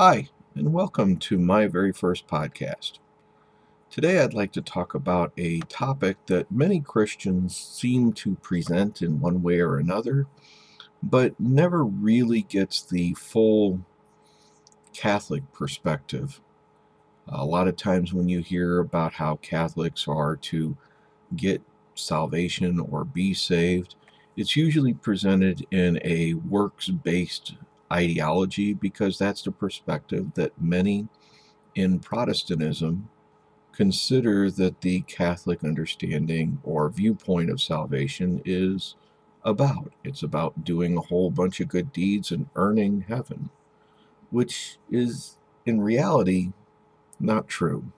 Hi, and welcome to my very first podcast. Today, I'd like to talk about a topic that many Christians seem to present in one way or another, but never really gets the full Catholic perspective. A lot of times, when you hear about how Catholics are to get salvation or be saved, it's usually presented in a works based ideology because that's the perspective that many in Protestantism consider that the Catholic understanding or viewpoint of salvation is about. It's about doing a whole bunch of good deeds and earning heaven, which is in reality not true.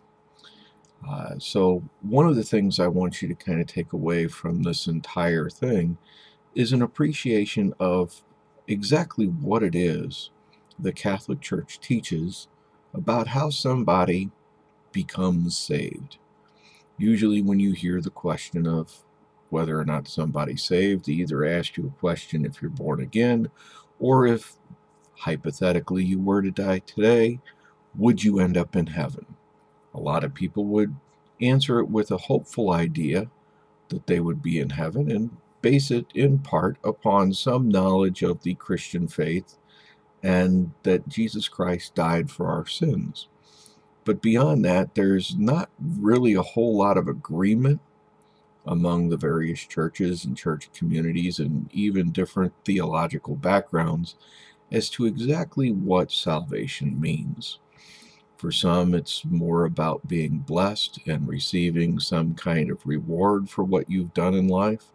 So, one of the things I want you to kind of take away from this entire thing is an appreciation of exactly what it is the Catholic Church teaches about how somebody becomes saved. Usually, when you hear the question of whether or not somebody's saved, they either ask you a question if you're born again, or if hypothetically you were to die today, would you end up in heaven? A lot of people would answer it with a hopeful idea that they would be in heaven and base it in part upon some knowledge of the Christian faith and that Jesus Christ died for our sins. But beyond that, there's not really a whole lot of agreement among the various churches and church communities and even different theological backgrounds as to exactly what salvation means. For some, it's more about being blessed and receiving some kind of reward for what you've done in life,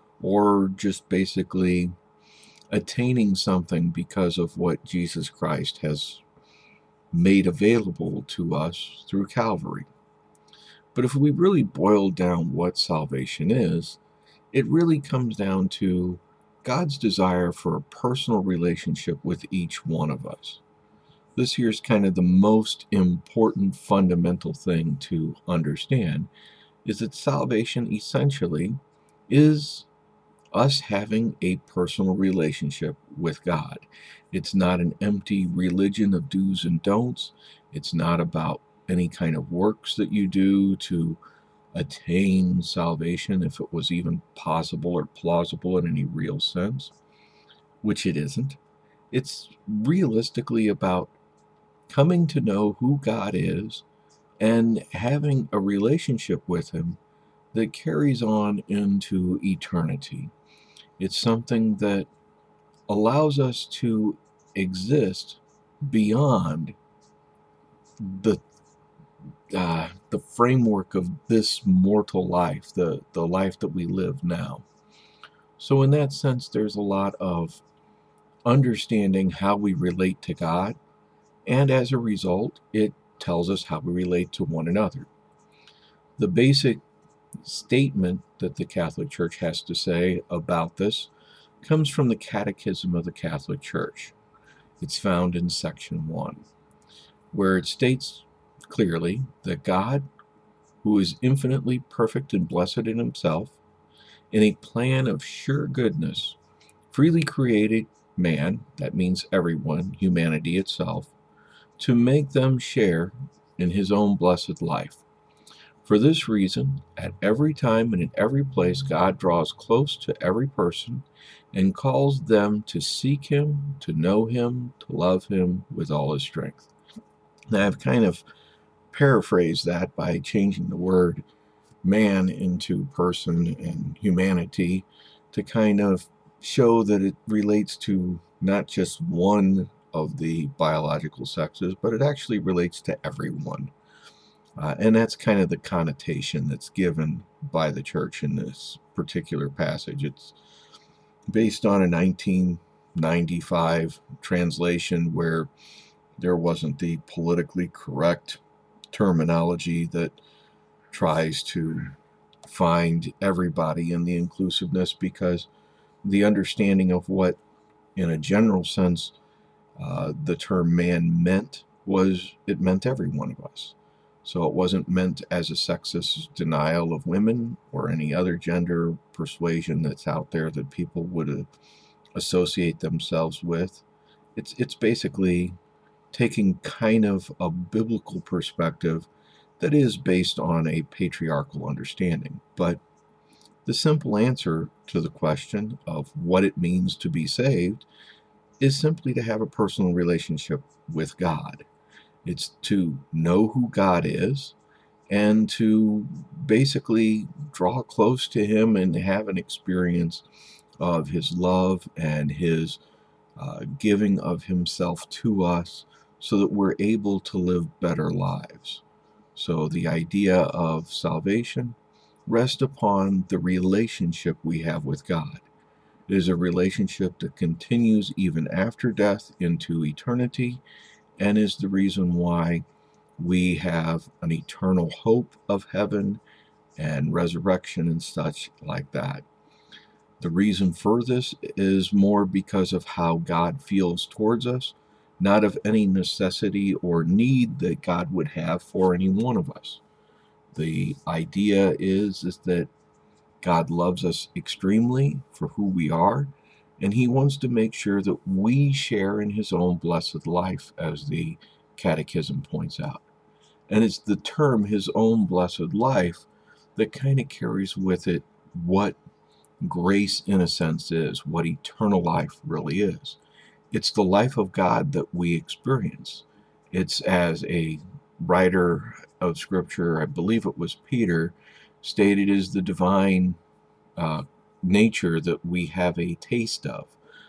or just basically attaining something because of what Jesus Christ has made available to us through Calvary. But if we really boil down what salvation is, it really comes down to God's desire for a personal relationship with each one of us. This here is kind of the most important fundamental thing to understand is that salvation essentially is us having a personal relationship with God. It's not an empty religion of do's and don'ts. It's not about any kind of works that you do to attain salvation, if it was even possible or plausible in any real sense, which it isn't. It's realistically about coming to know who God is and having a relationship with Him that carries on into eternity. It's something that allows us to exist beyond the the framework of this mortal life, the life that we live now. So in that sense, there's a lot of understanding how we relate to God, and as a result, it tells us how we relate to one another. The basic statement that the Catholic Church has to say about this comes from the Catechism of the Catholic Church. It's found in section 1, where it states clearly that God, who is infinitely perfect and blessed in Himself, in a plan of sure goodness, freely created man, that means everyone, humanity itself, to make them share in His own blessed life. For this reason, at every time and in every place, God draws close to every person and calls them to seek Him, to know Him, to love Him with all His strength. Now, I've kind of paraphrased that by changing the word man into person and humanity to kind of show that it relates to not just one of the biological sexes, but it actually relates to everyone. And that's kind of the connotation that's given by the church in this particular passage. It's based on a 1995 translation where there wasn't the politically correct terminology that tries to find everybody in the inclusiveness, because the understanding of what, in a general sense, the term man meant was it meant every one of us. So it wasn't meant as a sexist denial of women or any other gender persuasion that's out there that people would associate themselves with. It's basically taking kind of a biblical perspective that is based on a patriarchal understanding. But the simple answer to the question of what it means to be saved is simply to have a personal relationship with God. It's to know who God is and to basically draw close to Him and have an experience of His love and His giving of Himself to us so that we're able to live better lives. So the idea of salvation rests upon the relationship we have with God. It is a relationship that continues even after death into eternity and is the reason why we have an eternal hope of heaven and resurrection and such like that. The reason for this is more because of how God feels towards us, not of any necessity or need that God would have for any one of us. The idea is that God loves us extremely for who we are, and He wants to make sure that we share in His own blessed life, as the Catechism points out. And it's the term His own blessed life that kind of carries with it what grace, in a sense, is, what eternal life really is. It's the life of God that we experience. It's, as a writer of Scripture, I believe it was Peter, stated, is the divine nature that we have a taste of.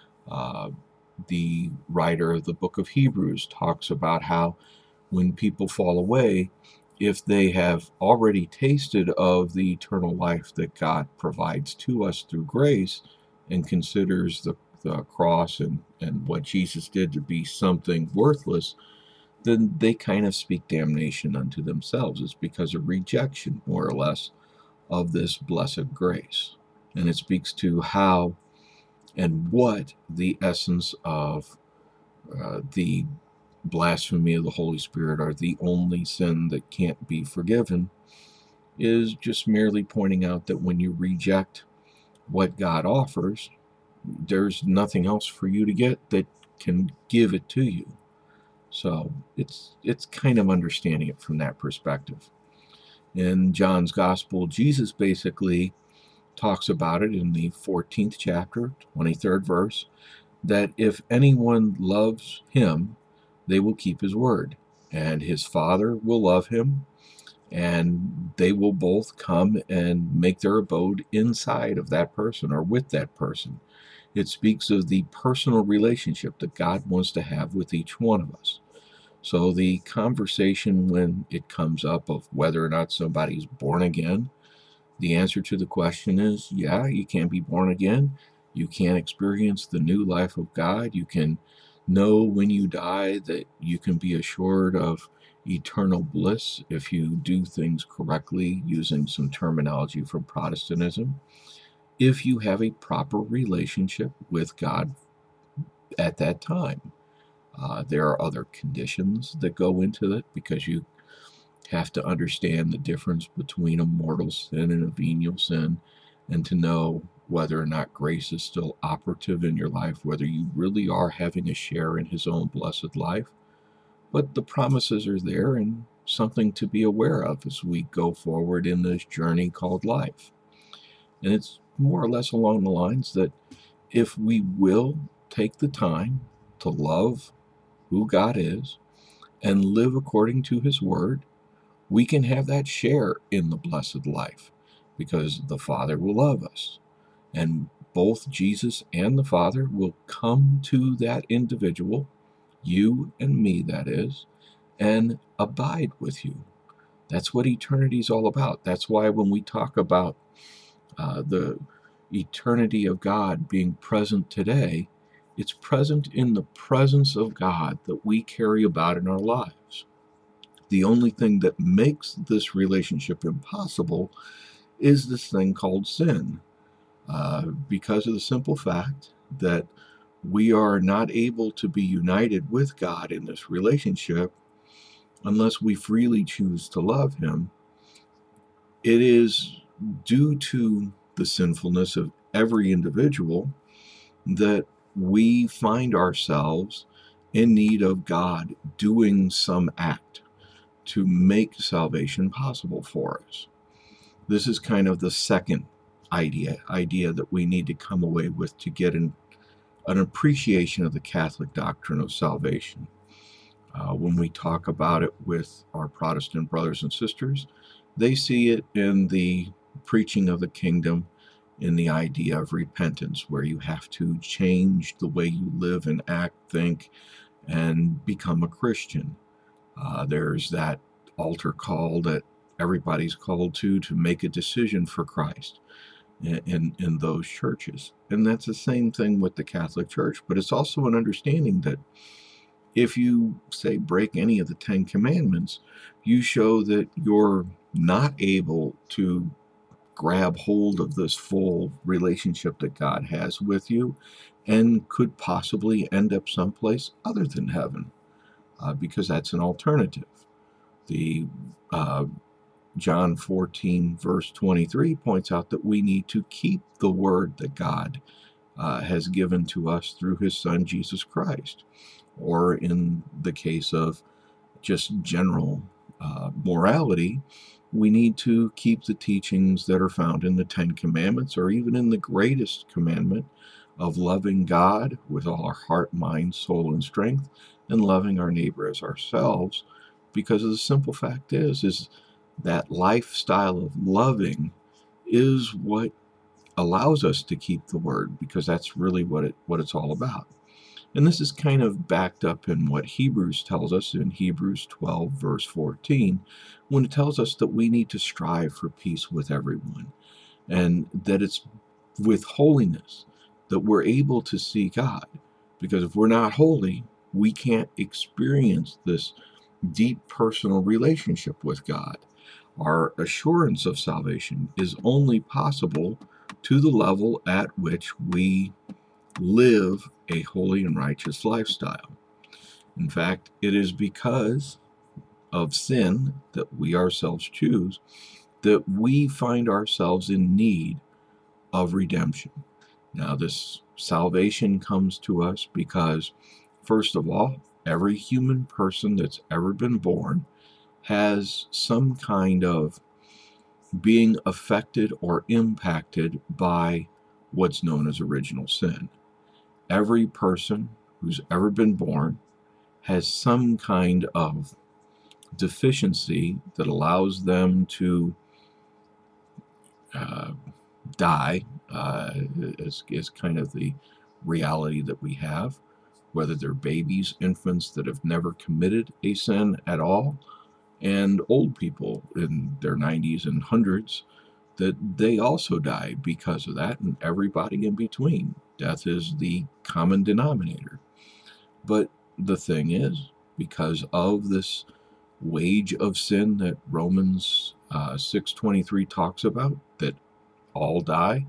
The writer of the book of Hebrews talks about how when people fall away, if they have already tasted of the eternal life that God provides to us through grace and considers the cross and what Jesus did to be something worthless, then they kind of speak damnation unto themselves. It's because of rejection, more or less, of this blessed grace. And it speaks to how and what the essence of the blasphemy of the Holy Spirit, or the only sin that can't be forgiven, is just merely pointing out that when you reject what God offers, there's nothing else for you to get that can give it to you. So it's kind of understanding it from that perspective. In John's Gospel, Jesus basically talks about it in the 14th chapter, 23rd verse, that if anyone loves Him, they will keep His word, and His Father will love him, and they will both come and make their abode inside of that person or with that person. It speaks of the personal relationship that God wants to have with each one of us. So the conversation, when it comes up of whether or not somebody's born again, the answer to the question is, yeah, you can be born again. You can experience the new life of God. You can know when you die that you can be assured of eternal bliss if you do things correctly, using some terminology from Protestantism, if you have a proper relationship with God at that time. There are other conditions that go into it, because you have to understand the difference between a mortal sin and a venial sin, and to know whether or not grace is still operative in your life, whether you really are having a share in His own blessed life. But the promises are there, and something to be aware of as we go forward in this journey called life. And it's more or less along the lines that if we will take the time to love who God is and live according to His word, we can have that share in the blessed life, because the Father will love us. And both Jesus and the Father will come to that individual, you and me, that is, and abide with you. That's what eternity is all about. That's why when we talk about the eternity of God being present today, it's present in the presence of God that we carry about in our lives. The only thing that makes this relationship impossible is this thing called sin, because of the simple fact that we are not able to be united with God in this relationship unless we freely choose to love Him. It is due to the sinfulness of every individual that we find ourselves in need of God doing some act to make salvation possible for us. This is kind of the second idea that we need to come away with to get an appreciation of the Catholic doctrine of salvation. When we talk about it with our Protestant brothers and sisters, they see it in the preaching of the kingdom, in the idea of repentance, where you have to change the way you live and act, think, and become a Christian. There's that altar call that everybody's called to make a decision for Christ in those churches. And that's the same thing with the Catholic Church, but it's also an understanding that if you, say, break any of the 10 Commandments, you show that you're not able to grab hold of this full relationship that God has with you and could possibly end up someplace other than heaven, because that's an alternative. The John 14, verse 23 points out that we need to keep the word that God has given to us through his Son, Jesus Christ. Or in the case of just general morality, we need to keep the teachings that are found in the 10 Commandments, or even in the greatest commandment of loving God with all our heart, mind, soul, and strength, and loving our neighbor as ourselves, because the simple fact is that lifestyle of loving is what allows us to keep the word, because that's really what it's all about. And this is kind of backed up in what Hebrews tells us in Hebrews 12, verse 14, when it tells us that we need to strive for peace with everyone, and that it's with holiness that we're able to see God. Because if we're not holy, we can't experience this deep personal relationship with God. Our assurance of salvation is only possible to the level at which we live a holy and righteous lifestyle. In fact, it is because of sin that we ourselves choose that we find ourselves in need of redemption. Now, this salvation comes to us because, first of all, every human person that's ever been born has some kind of being affected or impacted by what's known as original sin. Every person who's ever been born has some kind of deficiency that allows them to die, is kind of the reality that we have, whether they're babies, infants that have never committed a sin at all, and old people in their 90s and 100s, that they also die because of that, and everybody in between. Death is the common denominator. But the thing is, because of this wage of sin that Romans 6:23 talks about, that all die,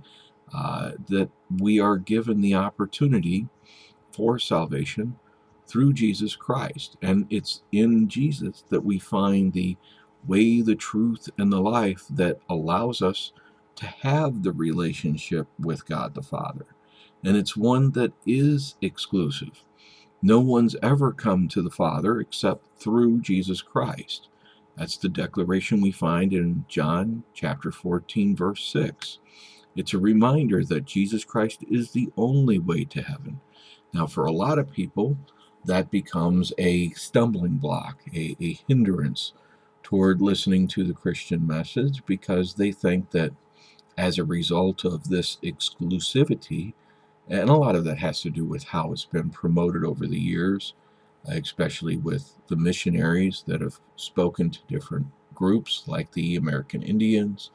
that we are given the opportunity for salvation through Jesus Christ. And it's in Jesus that we find the way, the truth, and the life that allows us to have the relationship with God the Father. And it's one that is exclusive. No one's ever come to the Father except through Jesus Christ. That's the declaration we find in John chapter 14, verse 6. It's a reminder that Jesus Christ is the only way to heaven. Now, for a lot of people, that becomes a stumbling block, a hindrance toward listening to the Christian message, because they think that as a result of this exclusivity, and a lot of that has to do with how it's been promoted over the years, especially with the missionaries that have spoken to different groups like the American Indians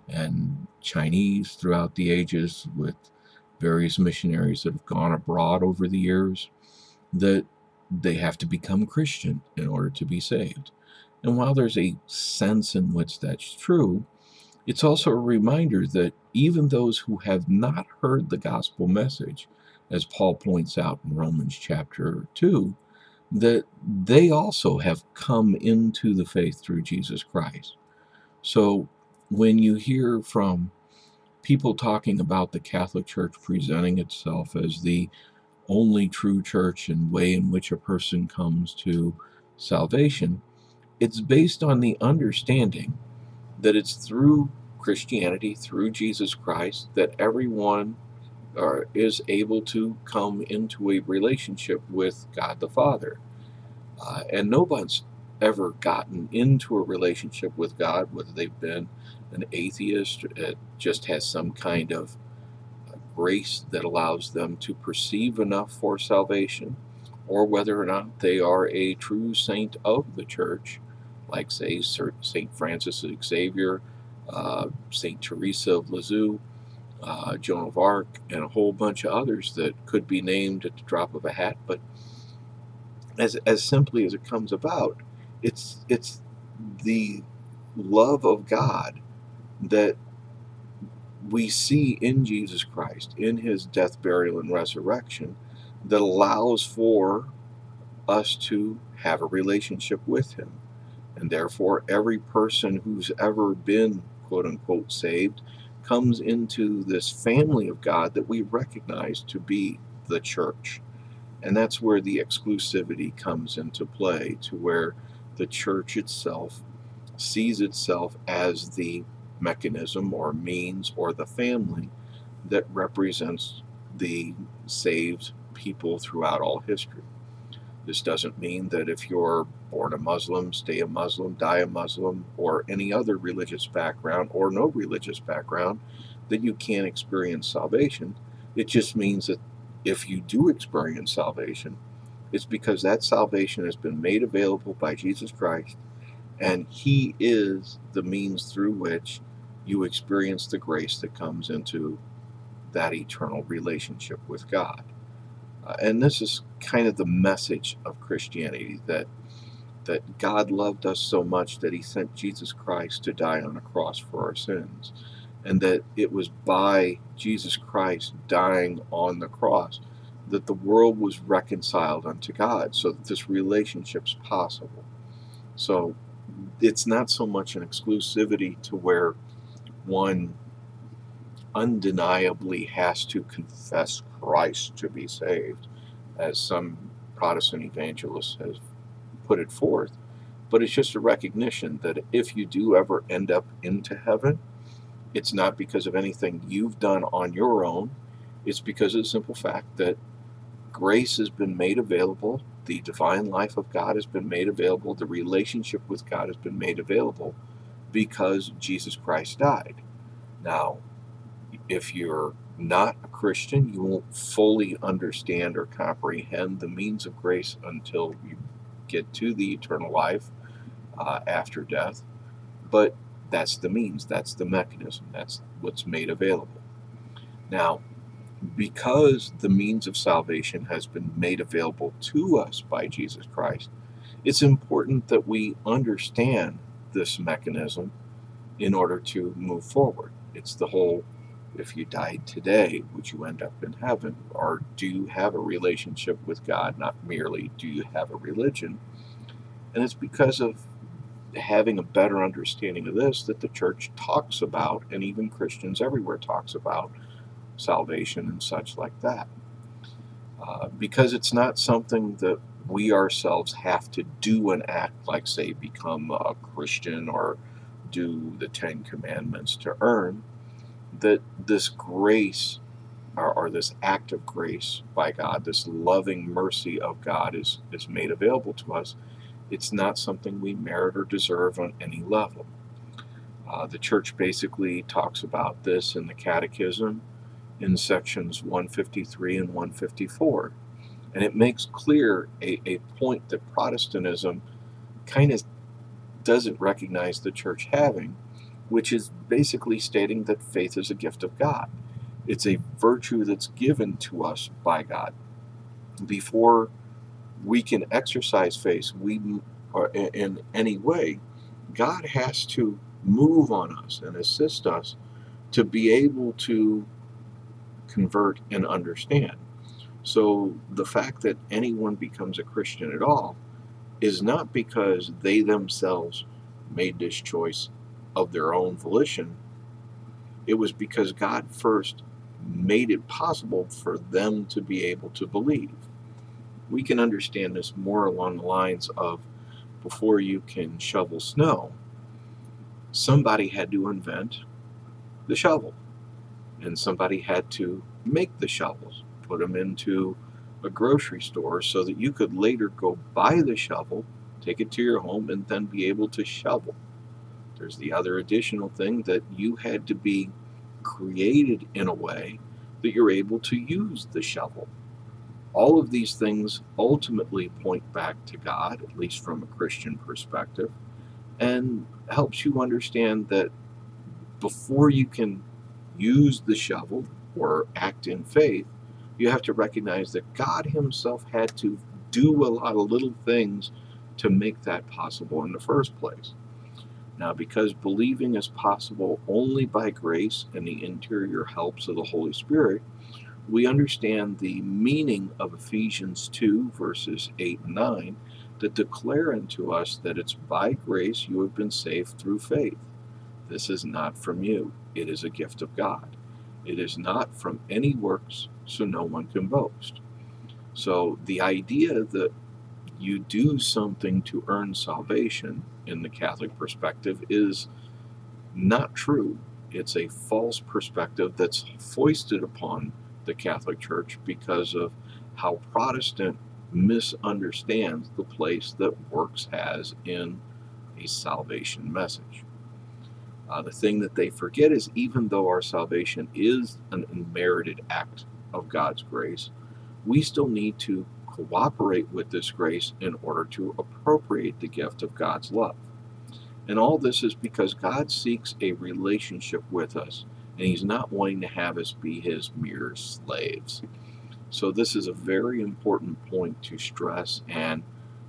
and Chinese throughout the ages, with various missionaries that have gone abroad over the years, that they have to become Christian in order to be saved. And while there's a sense in which that's true, it's also a reminder that even those who have not heard the gospel message, as Paul points out in Romans chapter 2, that they also have come into the faith through Jesus Christ. So when you hear from people talking about the Catholic Church presenting itself as the only true church and way in which a person comes to salvation, it's based on the understanding that it's through Christianity, through Jesus Christ, that everyone is able to come into a relationship with God the Father. And no one's ever gotten into a relationship with God, whether they've been an atheist, just has some kind of grace that allows them to perceive enough for salvation, or whether or not they are a true saint of the church, like, say, St. Francis Xavier, St. Teresa of Lisieux, Joan of Arc, and a whole bunch of others that could be named at the drop of a hat. But as simply as it comes about, it's the love of God that we see in Jesus Christ, in his death, burial, and resurrection, that allows for us to have a relationship with him. And therefore, every person who's ever been, quote unquote, saved comes into this family of God that we recognize to be the church. And that's where the exclusivity comes into play, to where the church itself sees itself as the mechanism or means or the family that represents the saved people throughout all history. This doesn't mean that if you're born a Muslim, stay a Muslim, die a Muslim, or any other religious background or no religious background, that you can't experience salvation. It just means that if you do experience salvation, it's because that salvation has been made available by Jesus Christ, and he is the means through which you experience the grace that comes into that eternal relationship with God. And this is kind of the message of Christianity, that God loved us so much that he sent Jesus Christ to die on a cross for our sins. And that it was by Jesus Christ dying on the cross that the world was reconciled unto God, so that this relationship's possible. So it's not so much an exclusivity to where one undeniably has to confess Christ to be saved, as some Protestant evangelists have put it forth, but it's just a recognition that if you do ever end up into heaven, it's not because of anything you've done on your own. It's because of the simple fact that grace has been made available, the divine life of God has been made available, the relationship with God has been made available because Jesus Christ died. Now, if you're not a Christian, you won't fully understand or comprehend the means of grace until you get to the eternal life after death. But that's the means, that's the mechanism, that's what's made available. Now, because the means of salvation has been made available to us by Jesus Christ, it's important that we understand this mechanism in order to move forward. It's the whole, if you died today, would you end up in heaven? Or do you have a relationship with God, not merely do you have a religion? And it's because of having a better understanding of this that the church talks about, and even Christians everywhere talks about, salvation and such like that. Because it's not something that we ourselves have to do and act like, say, become a Christian or do the Ten Commandments to earn, that this grace or this act of grace by God, this loving mercy of God is made available to us. It's not something we merit or deserve on any level. The church basically talks about this in the Catechism in sections 153 and 154. And it makes clear a point that Protestantism kind of doesn't recognize the church having, which is basically stating that faith is a gift of God. It's a virtue that's given to us by God. Before we can exercise faith or in any way, God has to move on us and assist us to be able to convert and understand. So the fact that anyone becomes a Christian at all is not because they themselves made this choice of their own volition. It was because God first made it possible for them to be able to believe. We can understand this more along the lines of before you can shovel snow, somebody had to invent the shovel, and somebody had to make the shovels, put them into a grocery store so that you could later go buy the shovel, take it to your home, and then be able to shovel. There's the other additional thing that you had to be created in a way that you're able to use the shovel. All of these things ultimately point back to God, at least from a Christian perspective, and helps you understand that before you can use the shovel or act in faith, you have to recognize that God himself had to do a lot of little things to make that possible in the first place. Now, because believing is possible only by grace and the interior helps of the Holy Spirit, we understand the meaning of Ephesians 2, verses 8 and 9, that declare unto us that it's by grace you have been saved through faith. This is not from you. It is a gift of God. It is not from any works, so no one can boast. So the idea that you do something to earn salvation in the Catholic perspective is not true. It's a false perspective that's foisted upon the Catholic Church because of how Protestant misunderstands the place that works has in a salvation message. The thing that they forget is even though our salvation is an unmerited act of God's grace, we still need to cooperate with this grace in order to appropriate the gift of God's love. And all this is because God seeks a relationship with us, and he's not wanting to have us be his mere slaves. So this is a very important point to stress and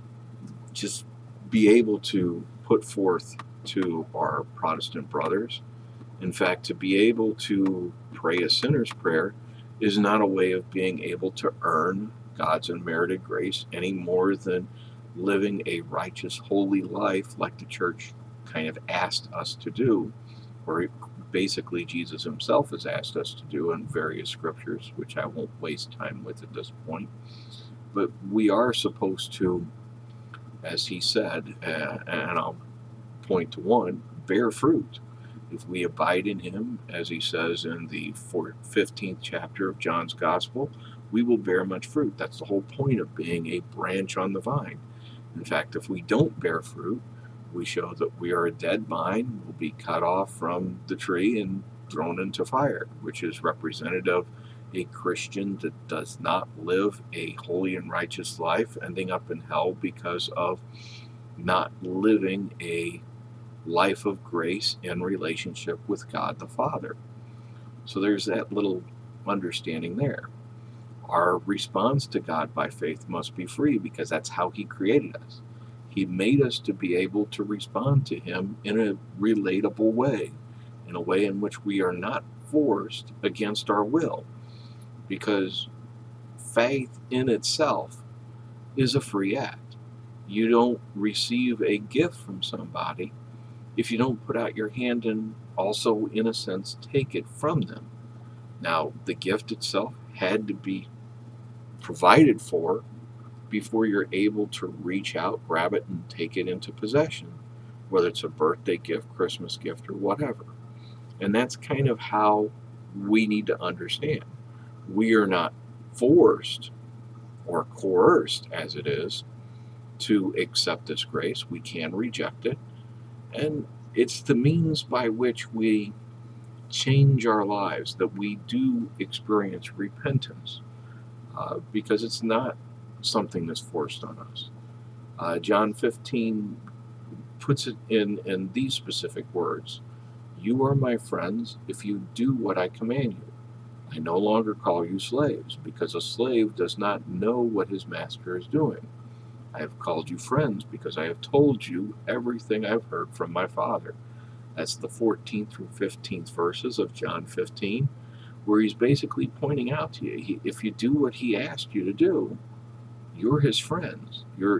just be able to put forth to our Protestant brothers. In fact, to be able to pray a sinner's prayer is not a way of being able to earn God's unmerited grace any more than living a righteous, holy life like the church kind of asked us to do, or basically Jesus himself has asked us to do in various scriptures, which I won't waste time with at this point. But we are supposed to, as he said, and I'll point to one, bear fruit. If we abide in him, as he says in the 15th chapter of John's Gospel, we will bear much fruit. That's the whole point of being a branch on the vine. In fact, if we don't bear fruit, we show that we are a dead vine, will be cut off from the tree and thrown into fire, which is representative of a Christian that does not live a holy and righteous life, ending up in hell because of not living a life of grace in relationship with God the Father. So there's that little understanding there. Our response to God by faith must be free because that's how he created us. He made us to be able to respond to him in a relatable way, in a way in which we are not forced against our will, because faith in itself is a free act. You don't receive a gift from somebody if you don't put out your hand and also, in a sense, take it from them. Now, the gift itself had to be provided for before you're able to reach out, grab it, and take it into possession, whether it's a birthday gift, Christmas gift, or whatever. And that's kind of how we need to understand. We are not forced or coerced, as it is, to accept this grace. We can reject it. And it's the means by which we change our lives, that we do experience repentance, because it's not something that's forced on us. John 15 puts it in these specific words: "You are my friends if you do what I command you. I no longer call you slaves, because a slave does not know what his master is doing. I have called you friends because I have told you everything I've heard from my Father." That's the 14th through 15th verses of John 15, where he's basically pointing out to you, if you do what he asked you to do, you're his friends. You're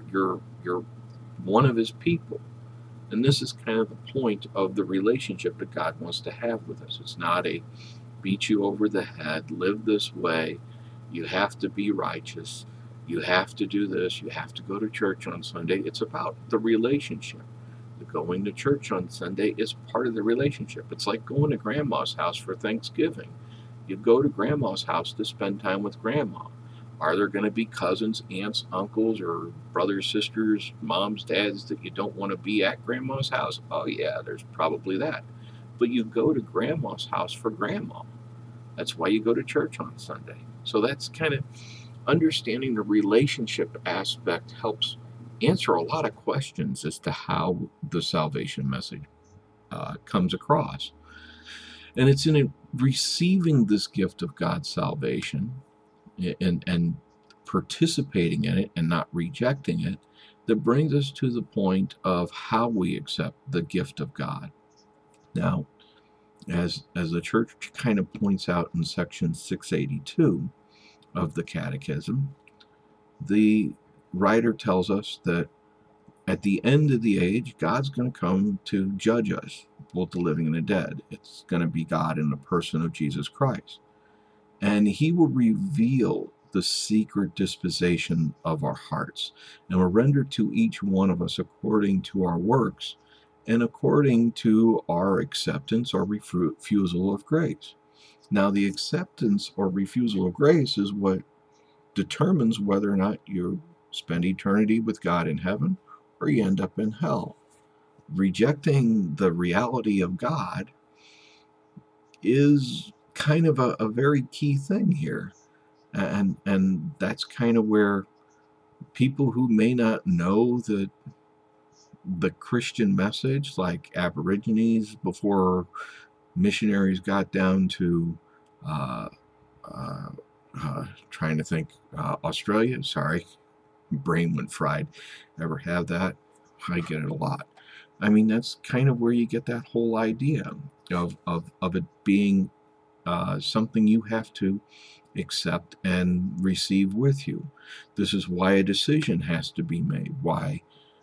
one of his people. And this is kind of the point of the relationship that God wants to have with us. It's not a beat you over the head, live this way, you have to be righteous. You have to do this. You have to go to church on Sunday. It's about the relationship. Going to church on Sunday is part of the relationship. It's like going to grandma's house for Thanksgiving. You go to grandma's house to spend time with grandma. Are there going to be cousins, aunts, uncles, or brothers, sisters, moms, dads that you don't want to be at grandma's house? Oh, yeah, there's probably that. But you go to grandma's house for grandma. That's why you go to church on Sunday. So that's kind of understanding the relationship aspect helps answer a lot of questions as to how the salvation message comes across. And it's in receiving this gift of God's salvation and participating in it and not rejecting it that brings us to the point of how we accept the gift of God. Now, as the church kind of points out in section 682 of the Catechism, the writer tells us that at the end of the age, God's going to come to judge us, both the living and the dead. It's going to be God in the person of Jesus Christ. And he will reveal the secret disposition of our hearts and will render to each one of us according to our works and according to our acceptance or refusal of grace. Now, the acceptance or refusal of grace is what determines whether or not you spend eternity with God in heaven or you end up in hell. Rejecting the reality of God is kind of a very key thing here. And that's kind of where people who may not know the Christian message, like Aborigines before missionaries got down to uh, uh, trying to think, Australia. Sorry, brain went fried. Ever have that? I get it a lot. I mean, that's kind of where you get that whole idea of it being something you have to accept and receive with you. This is why a decision has to be made. Why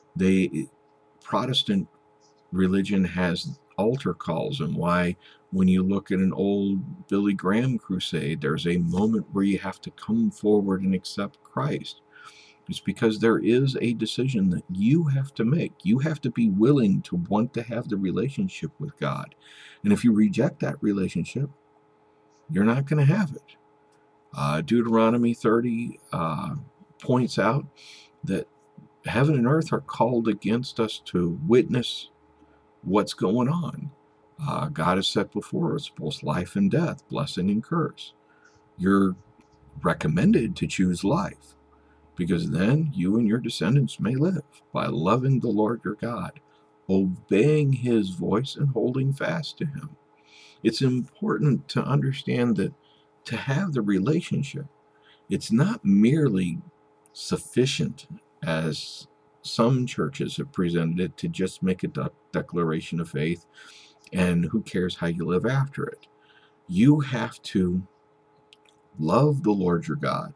Protestant religion has altar calls, and why when you look at an old Billy Graham crusade, there's a moment where you have to come forward and accept Christ. It's because there is a decision that you have to make. You have to be willing to want to have the relationship with God. And if you reject that relationship, you're not going to have it. Deuteronomy 30 points out that heaven and earth are called against us to witness what's going on. God has set before us both life and death, blessing and curse. You're recommended to choose life, because then you and your descendants may live by loving the Lord your God, obeying his voice, and holding fast to him. It's important to understand that to have the relationship, it's not merely sufficient, as some churches have presented it, to just make a declaration of faith and who cares how you live after it. You have to love the Lord your God,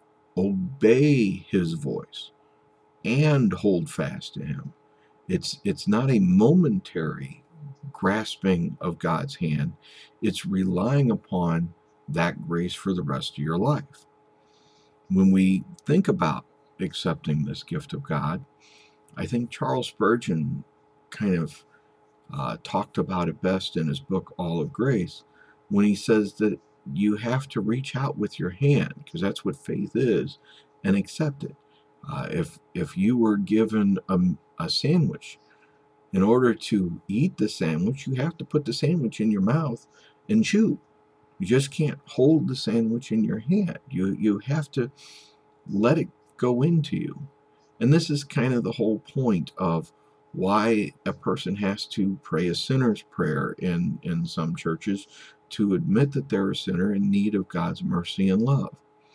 obey his voice, and hold fast to him. It's not a momentary grasping of God's hand. It's relying upon that grace for the rest of your life. When we think about accepting this gift of God, I think Charles Spurgeon kind of talked about it best in his book, All of Grace, when he says that you have to reach out with your hand, because that's what faith is, and accept it. If you were given a sandwich, in order to eat the sandwich, you have to put the sandwich in your mouth and chew. You just can't hold the sandwich in your hand. You have to let it go into you. And this is kind of the whole point of why a person has to pray a sinner's prayer in some churches, to admit that they're a sinner in need of God's mercy and love.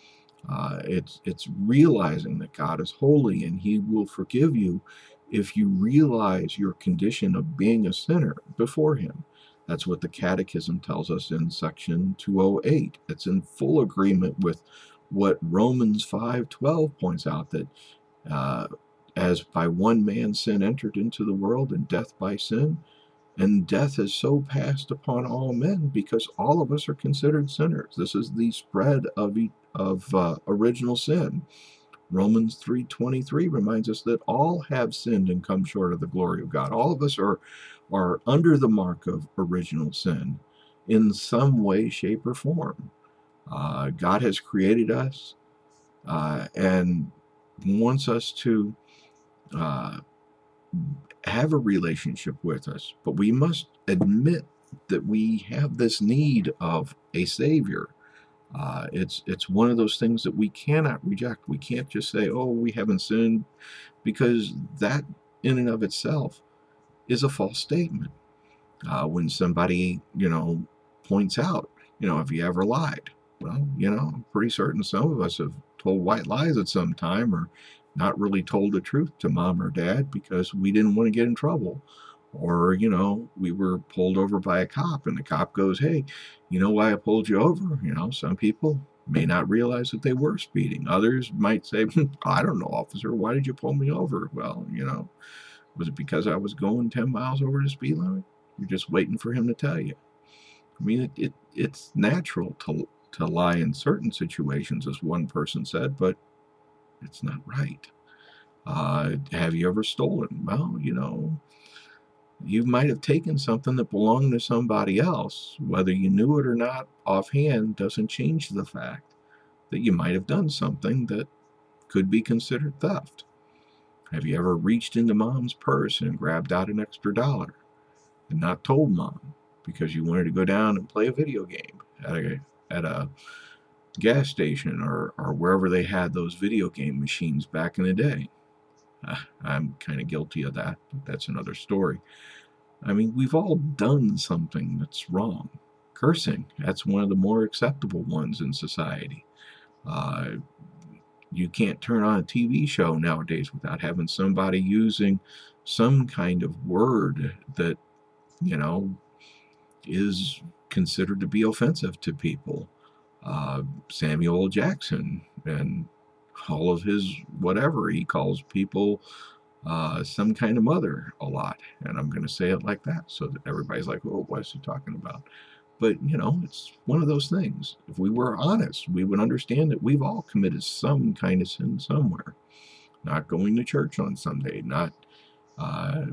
It's realizing that God is holy and he will forgive you if you realize your condition of being a sinner before him. That's what the Catechism tells us in section 208. It's in full agreement with what Romans 5:12 points out, that as by one man sin entered into the world, and death by sin, and death has so passed upon all men, because all of us are considered sinners. This is the spread of original sin. Romans 3:23 reminds us that all have sinned and come short of the glory of God. All of us are under the mark of original sin in some way, shape, or form. God has created us and wants us to uh, have a relationship with us, but we must admit that we have this need of a Savior. It's one of those things that we cannot reject. We can't just say, "Oh, we haven't sinned," because that, in and of itself, is a false statement. When somebody, points out, have you ever lied? Well, I'm pretty certain some of us have told white lies at some time or not really told the truth to mom or dad because we didn't want to get in trouble. Or, we were pulled over by a cop and the cop goes, "Hey, you know why I pulled you over?" Some people may not realize that they were speeding. Others might say, "I don't know, officer, why did you pull me over?" Well, was it because I was going 10 miles over the speed limit? You're just waiting for him to tell you. I mean, it's natural to lie in certain situations, as one person said, but it's not right. Have you ever stolen? Well, you might have taken something that belonged to somebody else. Whether you knew it or not offhand doesn't change the fact that you might have done something that could be considered theft. Have you ever reached into mom's purse and grabbed out an extra dollar and not told mom because you wanted to go down and play a video game at a gas station or wherever they had those video game machines back in the day? I'm kind of guilty of that, but that's another story. I mean, we've all done something that's wrong. Cursing, that's one of the more acceptable ones in society. Uh, you can't turn on a TV show nowadays without having somebody using some kind of word that, you know, is considered to be offensive to people. Samuel Jackson and all of his whatever, he calls people some kind of mother a lot. And I'm going to say it like that so that everybody's like, "Oh, what's he talking about?" But, it's one of those things. If we were honest, we would understand that we've all committed some kind of sin somewhere. Not going to church on Sunday, not uh,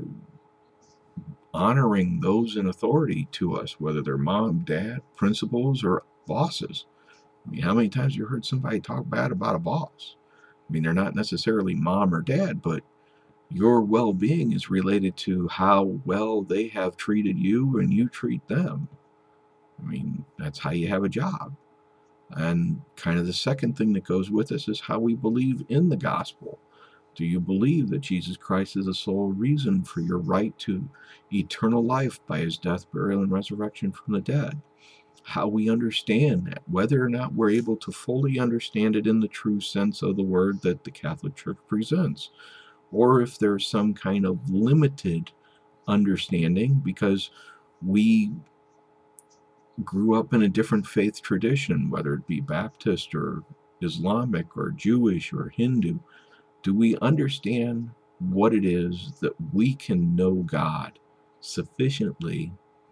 honoring those in authority to us, whether they're mom, dad, principals, or bosses. I mean, how many times have you heard somebody talk bad about a boss? I mean, they're not necessarily mom or dad, but your well-being is related to how well they have treated you and you treat them. I mean, that's how you have a job. And kind of the second thing that goes with this is how we believe in the gospel. Do you believe that Jesus Christ is the sole reason for your right to eternal life by his death, burial, and resurrection from the dead? How we understand that, whether or not we're able to fully understand it in the true sense of the word that the Catholic Church presents, or if there's some kind of limited understanding because we grew up in a different faith tradition, whether it be Baptist or Islamic or Jewish or Hindu. Do we understand what it is that we can know God sufficiently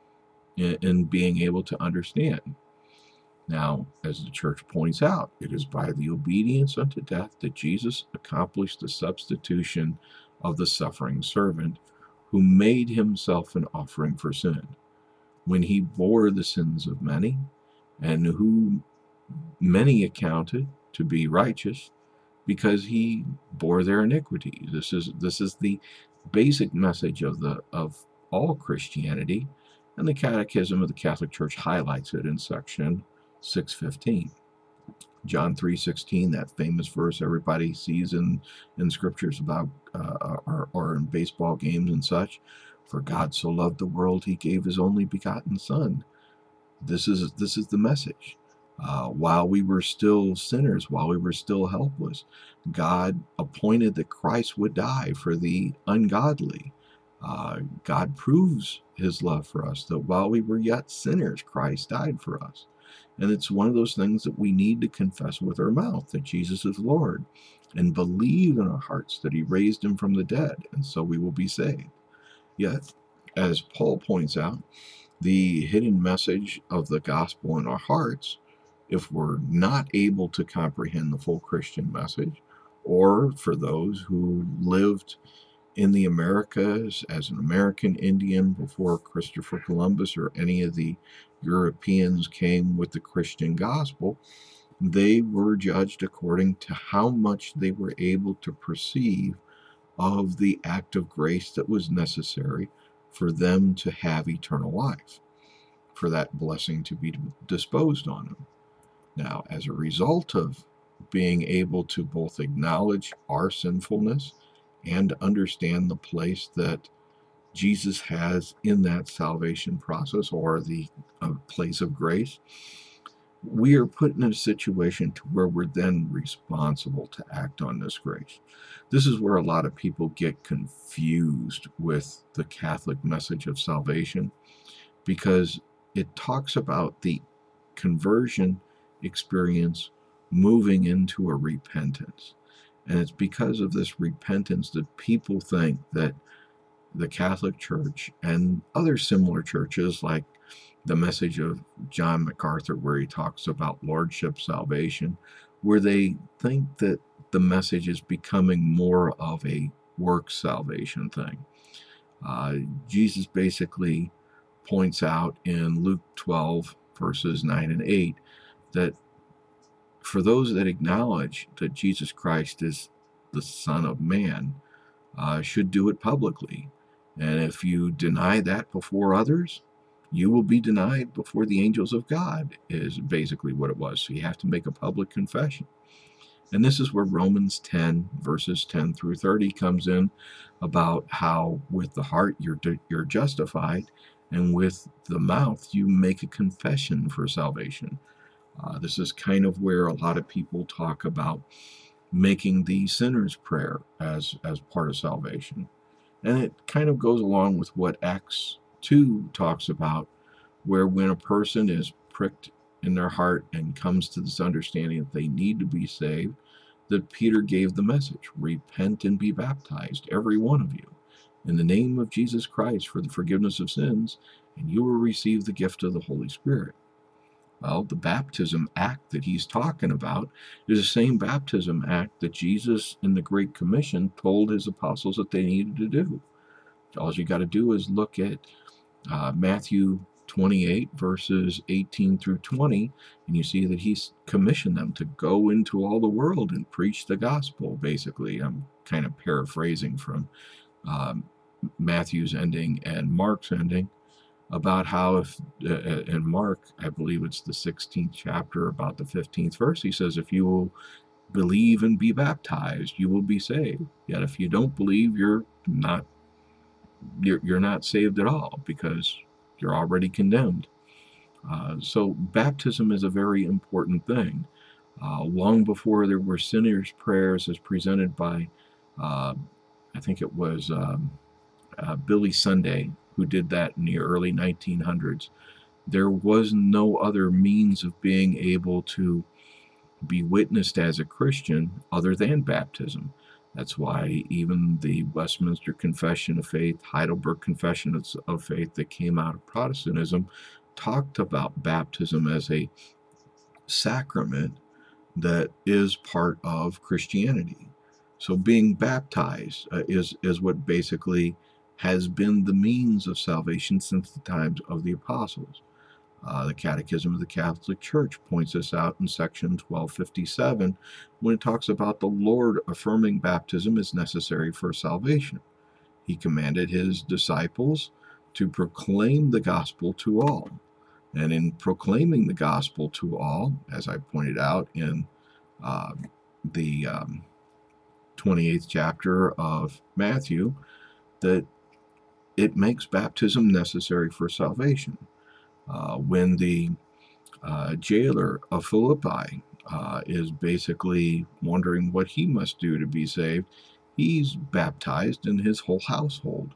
in being able to understand? Now, as the church points out, it is by the obedience unto death that Jesus accomplished the substitution of the suffering servant who made himself an offering for sin, when he bore the sins of many, and who many accounted to be righteous because he bore their iniquities. This is the basic message of all Christianity, and the Catechism of the Catholic Church highlights it in section 615. John 3:16, that famous verse everybody sees in scriptures about or in baseball games and such. For God so loved the world, he gave his only begotten Son. This is the message. While we were still sinners, while we were still helpless, God appointed that Christ would die for the ungodly. God proves his love for us, that while we were yet sinners, Christ died for us. And it's one of those things that we need to confess with our mouth, that Jesus is Lord, and believe in our hearts that he raised him from the dead, and so we will be saved. Yet, as Paul points out, the hidden message of the gospel in our hearts, if we're not able to comprehend the full Christian message, or for those who lived in the Americas as an American Indian before Christopher Columbus or any of the Europeans came with the Christian gospel, they were judged according to how much they were able to perceive of the act of grace that was necessary for them to have eternal life, for that blessing to be disposed on them. Now, as a result of being able to both acknowledge our sinfulness and understand the place that Jesus has in that salvation process, or the place of grace, we are put in a situation to where we're then responsible to act on this grace. This is where a lot of people get confused with the Catholic message of salvation, because it talks about the conversion experience moving into a repentance. And it's because of this repentance that people think that the Catholic Church and other similar churches, like the message of John MacArthur, where he talks about lordship salvation, where they think that the message is becoming more of a work salvation thing. Jesus basically points out in Luke 12, verses 9 and 8, that for those that acknowledge that Jesus Christ is the Son of Man, should do it publicly. And if you deny that before others, you will be denied before the angels of God, is basically what it was. So you have to make a public confession. And this is where Romans 10, verses 10 through 30 comes in, about how with the heart you're justified, and with the mouth you make a confession for salvation. This is kind of where a lot of people talk about making the sinner's prayer as part of salvation. And it kind of goes along with what Acts 2 talks about, where when a person is pricked in their heart and comes to this understanding that they need to be saved, that Peter gave the message: repent and be baptized, every one of you, in the name of Jesus Christ for the forgiveness of sins, and you will receive the gift of the Holy Spirit. Well, the baptism act that he's talking about is the same baptism act that Jesus in the Great Commission told his apostles that they needed to do. All you got to do is look at Matthew 28, verses 18 through 20, and you see that he's commissioned them to go into all the world and preach the gospel, basically. I'm kind of paraphrasing from Matthew's ending and Mark's ending, about how if in Mark, I believe it's the 16th chapter, about the 15th verse, he says, if you will believe and be baptized, you will be saved. Yet if you don't believe, you're not saved at all, because you're already condemned. So baptism is a very important thing. Long before there were sinners' prayers as presented by, I think it was Billy Sunday, who did that in the early 1900s. There was no other means of being able to be witnessed as a Christian other than baptism. That's why even the Westminster Confession of Faith, Heidelberg Confession of Faith that came out of Protestantism, talked about baptism as a sacrament that is part of Christianity. So being baptized is what basically has been the means of salvation since the times of the apostles. The Catechism of the Catholic Church points this out in section 1257, when it talks about the Lord affirming baptism is necessary for salvation. He commanded his disciples to proclaim the gospel to all. And in proclaiming the gospel to all, as I pointed out in the 28th chapter of Matthew, that it makes baptism necessary for salvation. When the jailer of Philippi is basically wondering what he must do to be saved, he's baptized in his whole household.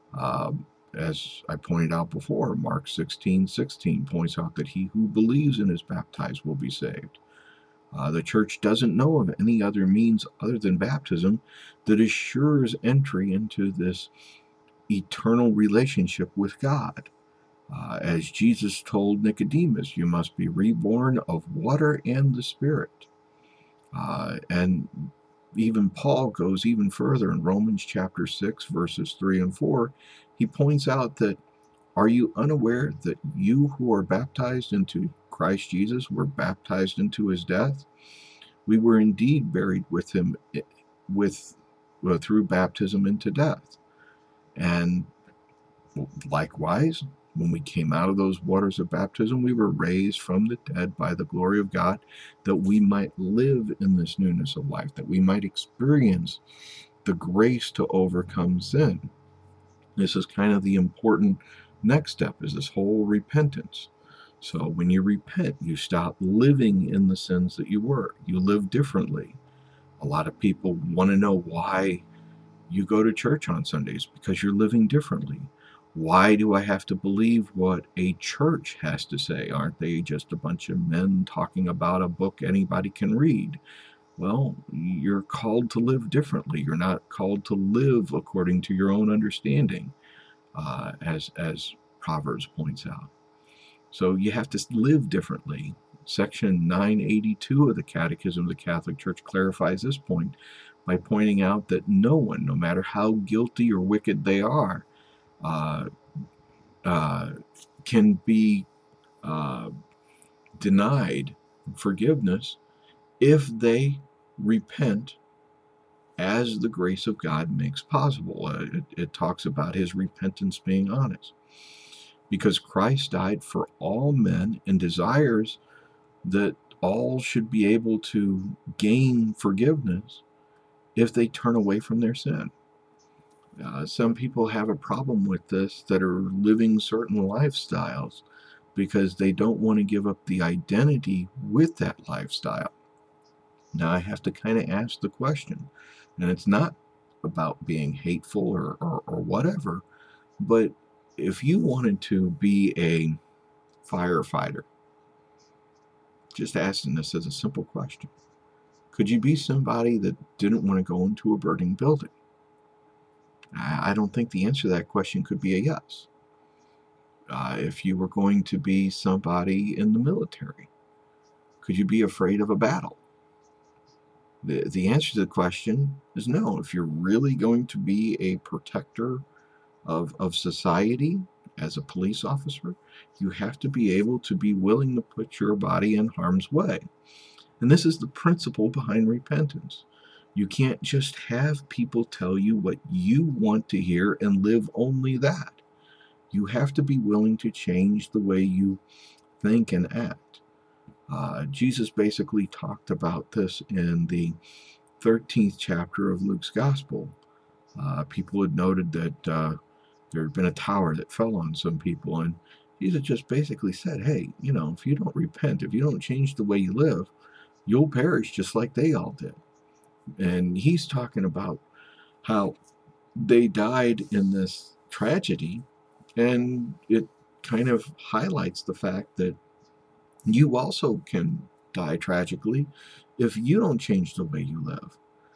As I pointed out before, Mark 16:16 points out that he who believes and is baptized will be saved. The church doesn't know of any other means other than baptism that assures entry into this eternal relationship with God. As Jesus told Nicodemus, you must be reborn of water and the Spirit. And Even Paul goes even further in Romans chapter 6, verses 3 and 4. He points out that, are you unaware that you who are baptized into Christ Jesus were baptized into his death? We were indeed buried with him with through baptism into death. And likewise, when we came out of those waters of baptism, we were raised from the dead by the glory of God, that we might live in this newness of life, that we might experience the grace to overcome sin. This is kind of the important next step, is this whole repentance. So when you repent, you stop living in the sins that you were. You live differently. A lot of people want to know why you go to church on Sundays, because you're living differently. Why do I have to believe what a church has to say? Aren't they just a bunch of men talking about a book anybody can read? Well, you're called to live differently. You're not called to live according to your own understanding, as Proverbs points out. So you have to live differently. Section 982 of the Catechism of the Catholic Church clarifies this point by pointing out that no one, no matter how guilty or wicked they are, uh, can be denied forgiveness if they repent as the grace of God makes possible. It talks about his repentance being honest, because Christ died for all men and desires that all should be able to gain forgiveness if they turn away from their sin. Some people have a problem with this that are living certain lifestyles because they don't want to give up the identity with that lifestyle. Now, I have to kind of ask the question, and it's not about being hateful or whatever, but if you wanted to be a firefighter, just asking this as a simple question, could you be somebody that didn't want to go into a burning building? I don't think the answer to that question could be a yes. If you were going to be somebody in the military, could you be afraid of a battle? The answer to the question is no. If you're really going to be a protector of society as a police officer, you have to be able to be willing to put your body in harm's way. And this is the principle behind repentance. You can't just have people tell you what you want to hear and live only that. You have to be willing to change the way you think and act. Jesus basically talked about this in the 13th chapter of Luke's Gospel. People had noted that there had been a tower that fell on some people, and Jesus just basically said, hey, if you don't repent, if you don't change the way you live, you'll perish just like they all did. And he's talking about how they died in this tragedy, and it kind of highlights the fact that you also can die tragically if you don't change the way you live.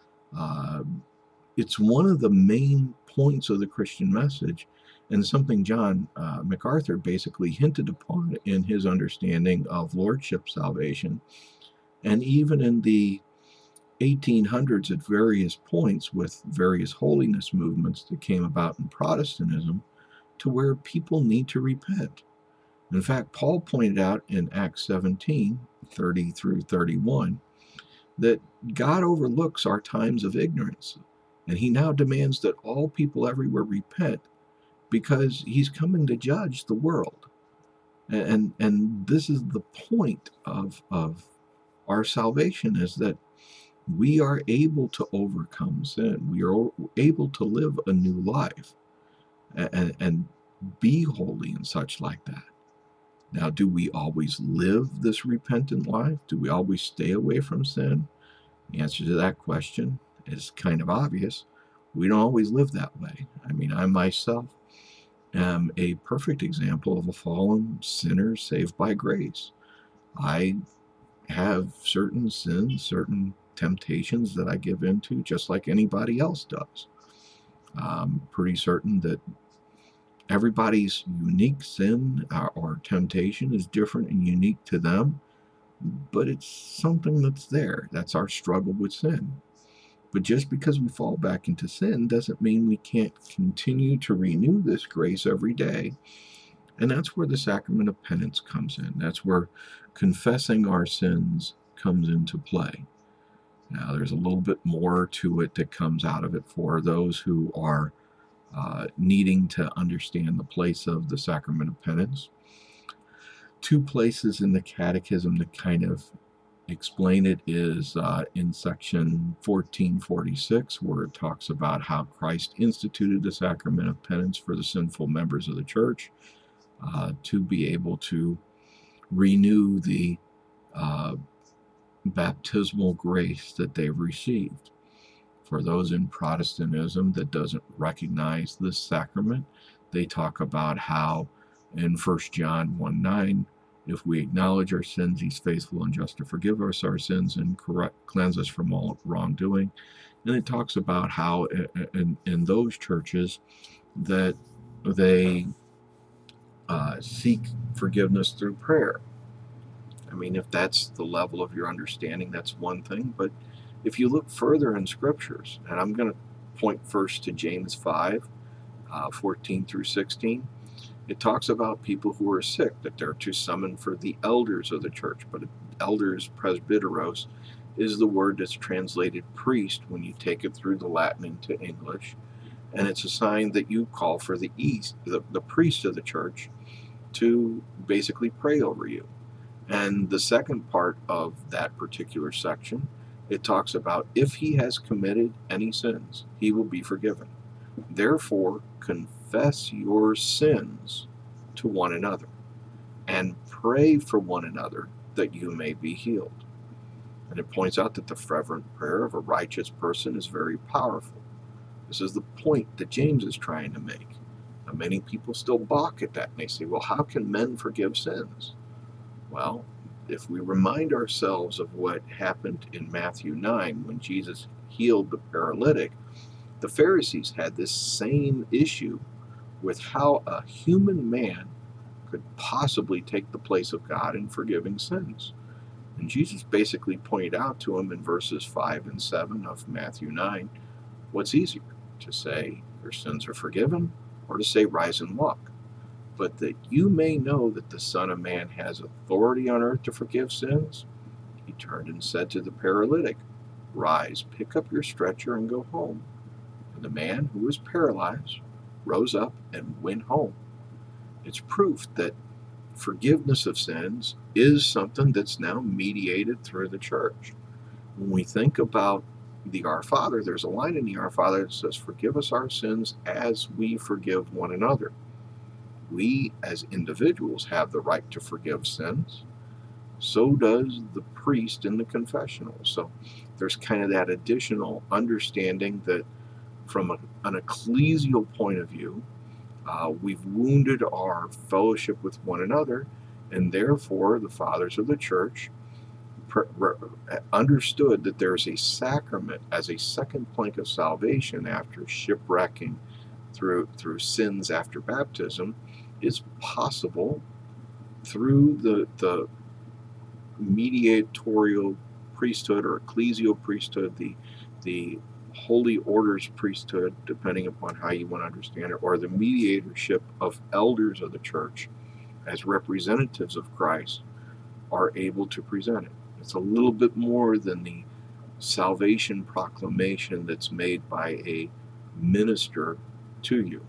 It's one of the main points of the Christian message, and something John MacArthur basically hinted upon in his understanding of lordship salvation. And even in the 1800s, at various points with various holiness movements that came about in Protestantism, to where people need to repent. In fact, Paul pointed out in Acts 17:30 through 31, that God overlooks our times of ignorance, and he now demands that all people everywhere repent, because he's coming to judge the world. And this is the point of our salvation, is that we are able to overcome sin. We are able to live a new life and be holy and such like that. Now, do we always live this repentant life? Do we always stay away from sin? The answer to that question is kind of obvious. We don't always live that way. I mean, I myself am a perfect example of a fallen sinner saved by grace. I have certain sins, certain temptations that I give into just like anybody else does. I'm pretty certain that everybody's unique sin or temptation is different and unique to them, but it's something that's there. That's our struggle with sin. But just because we fall back into sin doesn't mean we can't continue to renew this grace every day. And that's where the sacrament of penance comes in. That's where confessing our sins comes into play. Now, there's a little bit more to it that comes out of it for those who are needing to understand the place of the sacrament of penance. Two places in the Catechism that kind of explain it is in section 1446, where it talks about how Christ instituted the sacrament of penance for the sinful members of the church to be able to renew the baptismal grace that they've received. For those in Protestantism that doesn't recognize this sacrament, they talk about how in 1 John 1:9, if we acknowledge our sins, he's faithful and just to forgive us our sins and cleanse us from all wrongdoing. And it talks about how in those churches that they seek forgiveness through prayer. I mean, if that's the level of your understanding, that's one thing. But if you look further in scriptures, and I'm going to point first to James 5, 14 through 16, it talks about people who are sick, that they're to summon for the elders of the church. But elders, presbyteros, is the word that's translated priest when you take it through the Latin into English. And it's a sign that you call for the priest of the church to basically pray over you. And the second part of that particular section, it talks about if he has committed any sins, he will be forgiven. Therefore, confess your sins to one another and pray for one another that you may be healed. And it points out that the fervent prayer of a righteous person is very powerful. This is the point that James is trying to make. Now, many people still balk at that, and they say, well, how can men forgive sins? Well, if we remind ourselves of what happened in Matthew 9 when Jesus healed the paralytic, the Pharisees had this same issue with how a human man could possibly take the place of God in forgiving sins. And Jesus basically pointed out to him in verses 5 and 7 of Matthew 9, what's easier, to say your sins are forgiven or to say rise and walk? But that you may know that the Son of Man has authority on earth to forgive sins. He turned and said to the paralytic, rise, pick up your stretcher and go home. And the man who was paralyzed rose up and went home. It's proof that forgiveness of sins is something that's now mediated through the church. When we think about the Our Father, there's a line in the Our Father that says, forgive us our sins as we forgive one another. We as individuals have the right to forgive sins. So does the priest in the confessional. So there's kind of that additional understanding that from an ecclesial point of view, we've wounded our fellowship with one another, and therefore the fathers of the church understood that there's a sacrament as a second plank of salvation after shipwrecking through sins after baptism is possible through the mediatorial priesthood or ecclesial priesthood, the holy orders priesthood, depending upon how you want to understand it, or the mediatorship of elders of the church as representatives of Christ are able to present it. It's a little bit more than the salvation proclamation that's made by a minister to you.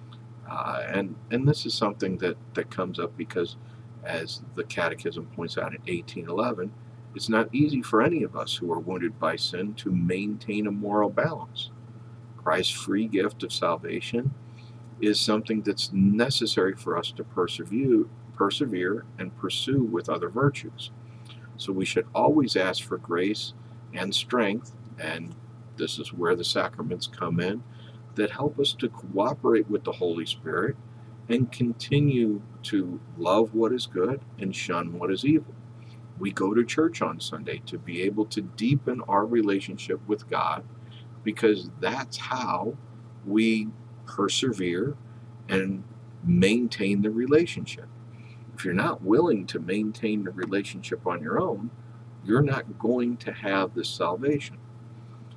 And this is something that comes up because, as the Catechism points out in 1811, it's not easy for any of us who are wounded by sin to maintain a moral balance. Christ's free gift of salvation is something that's necessary for us to persevere and pursue with other virtues. So we should always ask for grace and strength, and this is where the sacraments come in, that help us to cooperate with the Holy Spirit and continue to love what is good and shun what is evil. We go to church on Sunday to be able to deepen our relationship with God, because that's how we persevere and maintain the relationship. If you're not willing to maintain the relationship on your own, you're not going to have this salvation.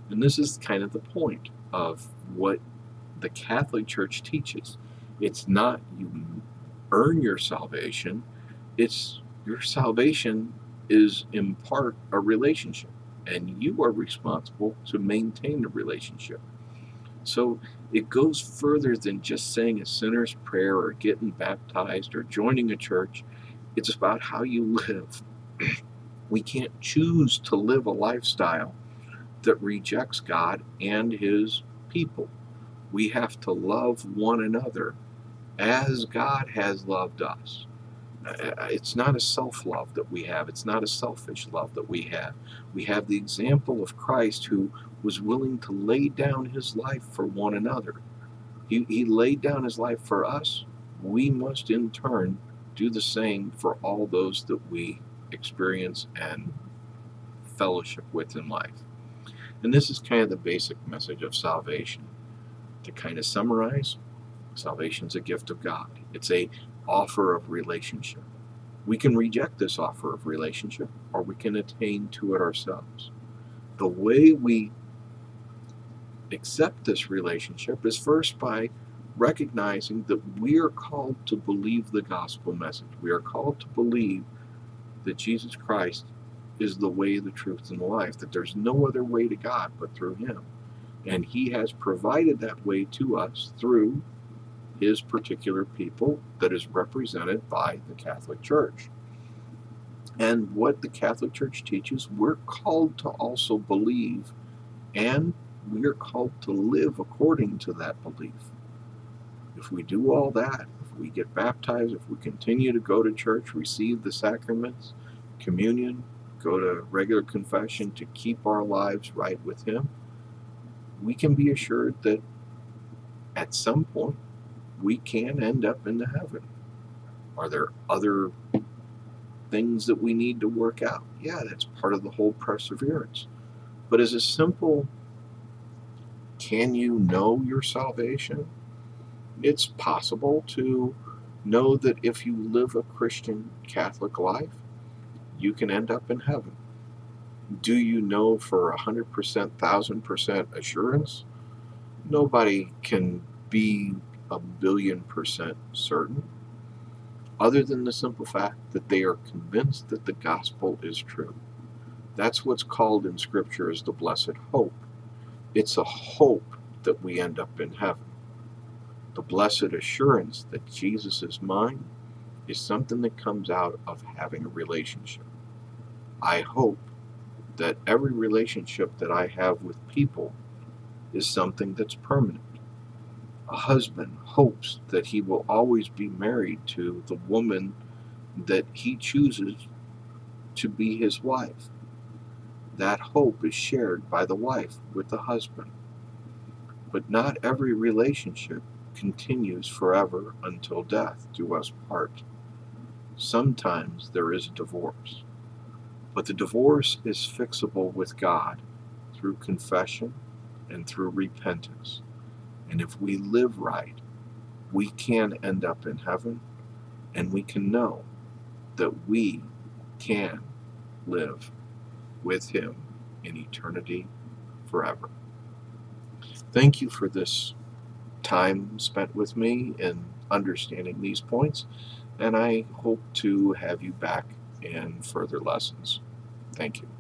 And this is kind of the point of what the Catholic Church teaches. It's not you earn your salvation, it's your salvation is in part a relationship, and you are responsible to maintain the relationship. So it goes further than just saying a sinner's prayer or getting baptized or joining a church. It's about how you live. We can't choose to live a lifestyle that rejects God and His people. We have to love one another as God has loved us. It's not a self-love that we have. It's not a selfish love that we have. We have the example of Christ, who was willing to lay down his life for one another. He laid down his life for us. We must in turn do the same for all those that we experience and fellowship with in life. And this is kind of the basic message of salvation. To kind of summarize, salvation is a gift of God. It's a offer of relationship. We can reject this offer of relationship, or we can attain to it ourselves. The way we accept this relationship is first by recognizing that we are called to believe the gospel message. We are called to believe that Jesus Christ is the way, the truth, and the life, that there's no other way to God but through Him. And He has provided that way to us through His particular people that is represented by the Catholic Church. And what the Catholic Church teaches, we're called to also believe, and we are called to live according to that belief. If we do all that, if we get baptized, if we continue to go to church, receive the sacraments, communion, go to regular confession to keep our lives right with Him, we can be assured that at some point we can end up in heaven. Are there other things that we need to work out? Yeah, that's part of the whole perseverance. But as a simple, can you know your salvation? It's possible to know that if you live a Christian Catholic life, you can end up in heaven. Do you know for 100%, 1,000% assurance? Nobody can be 1,000,000,000% certain, other than the simple fact that they are convinced that the gospel is true. That's what's called in Scripture as the blessed hope. It's a hope that we end up in heaven. The blessed assurance that Jesus is mine is something that comes out of having a relationship. I hope that every relationship that I have with people is something that's permanent. A husband hopes that he will always be married to the woman that he chooses to be his wife. That hope is shared by the wife with the husband. But not every relationship continues forever until death do us part. Sometimes there is a divorce. But the divorce is fixable with God through confession and through repentance. And if we live right, we can end up in heaven, and we can know that we can live with Him in eternity forever. Thank you for this time spent with me in understanding these points, and I hope to have you back in further lessons. Thank you.